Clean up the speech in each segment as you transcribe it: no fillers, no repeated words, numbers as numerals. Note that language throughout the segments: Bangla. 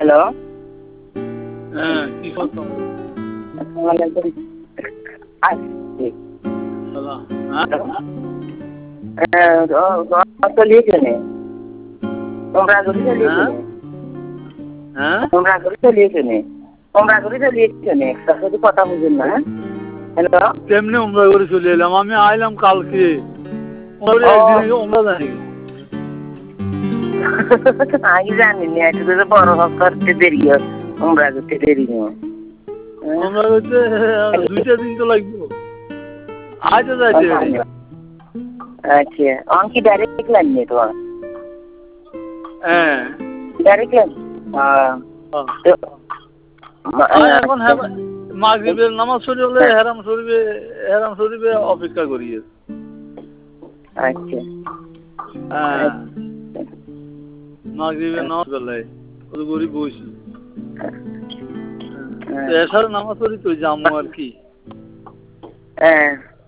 হ্যালো। হ্যাঁ, কি করতো? আসছি। হ্যাঁ? চলিয়েছেনে তোমরা ঘুরি হ্যাঁ? চলিয়েছেনে হ্যাঁ? তোমরা ঘুরি চলিয়েছেনে তোমরা ঘুরি চলিয়েছেনে তার সাথে কথা বুঝুন না। হ্যালো। কেমনে উমরা করে চলে এলাম? আমি আইলাম কালকে। ওরে একদিন আগে উমরা জানি। আমি জানিনি একটু তো বড় করতে দেরি তোমরা করতে দেরি উমরা করতে 2টা দিন তো লাগবে। আজ যাইতে পারি। আচ্ছা অঙ্কি ডাইরেক্ট লাগবে তোমার হ্যাঁ। ডাইরেক্ট লাগ এখন মাগরিবের নামাজ পড়লে হেরাম শরীফে অপেক্ষা করি। আচ্ছা হ্যাঁ। মাগরিবের নামাজ পড়লে ওই গরিব বসি। এছাড়া নামাজ পড়ি তো যাবো আর কি। হ্যাঁ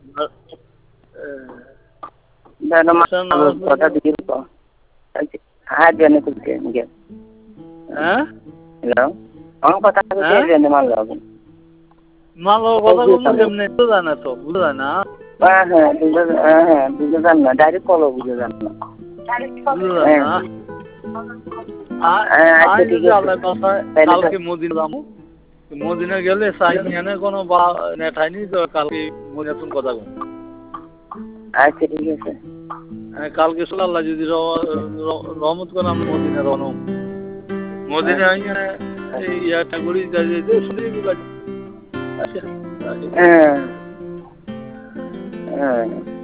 কথা দিয়ে হ্যাঁ জানে করতে হ্যাঁ হ্যালো আমার কথা বলতে জানে মাল লাগবে মালো কথা বলবো কেমনে তো জানা তো বুঝা যায় না। হ্যাঁ বুঝে যান না ডাইরেক্ট কল বুঝে যান না কালকে মদিনা যাবো। মদিনা গেলে সাইনে কোনো নেঠাইনি তো কালকে মদিনা কথা বলবো। আচ্ছা ঠিক আছে। কালকে আল্লাহ যদি রহমত করে আমি মদিনা রওনা মদিনা ইয়াটা করি হ্যাঁ